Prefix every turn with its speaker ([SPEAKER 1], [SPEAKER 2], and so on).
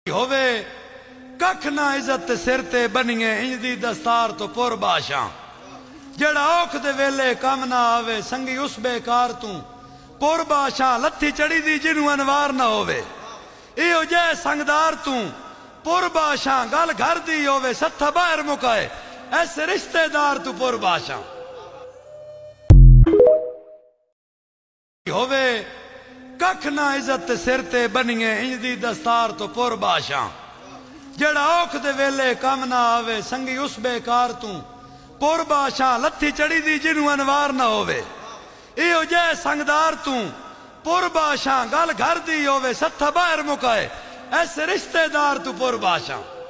[SPEAKER 1] होवे कख ना इज्जत सिर ते बनिए इंज दी दस्तार तो पुर बाशा जेड़ा औख दे वेले कम ना आवे संगी उस बेकार तू पुर बाशा लत्थी चढ़ी दी जिनू अनवार ना होवे इहो जै संगदार तू पुर बाशा गल घर दी होवे सत्था बाहर मुकाए ऐसे रिश्तेदार तू पुर बाशा होवे कख ना इज्जत सिर ते बनिए इंज दी दस्तार तो पुर बाशा जेड़ा औख दे वेले कम ना आवे संगी उस बेकार तू पुर बाशा लत्थी चढ़ी दी जिनू अनवार ना होवे इहो जै संगदार तू पुर बाशा गल घर दी होवे सत्था बाहर मुकाए ऐसे रिश्तेदार तू पुर बाशा।